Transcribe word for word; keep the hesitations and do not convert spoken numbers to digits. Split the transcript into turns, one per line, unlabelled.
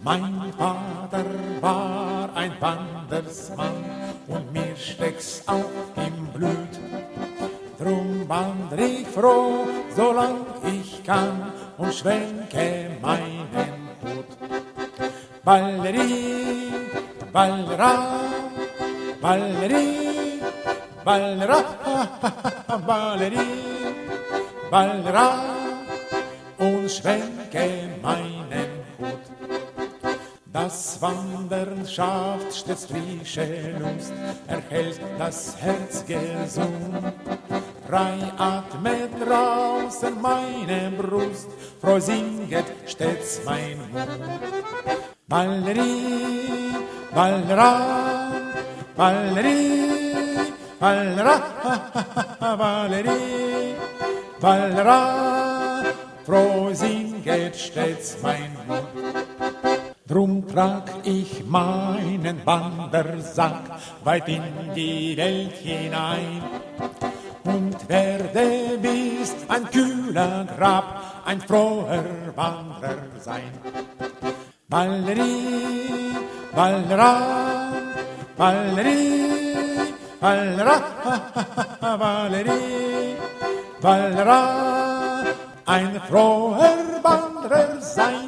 Mein Vater war ein Wandersmann und mir steckt's auch im Blut. Drum wandr ich froh, solang ich kann und schwenke meinen Hut. Ballerie, Ballera, Ballerie, Ballera, Ballerie, Ballera und schwenke meinen Hut. Das Wandern schafft stets frische Lust, erhält das Herz gesund. Frei atmet draußen meine Brust, froh singet stets mein Mund. Ballerie, Ballera, Ballerie, Ballera, Ballerie, Ballera, froh singet stets mein Mund. Drum trag ich meinen Wandersack weit in die Welt hinein und werde bis ein kühler Grab ein froher Wanderer sein. Ballerie, Ballera, Ballerie, Ballera, Ballerie, Ballera, ein froher Wanderer sein.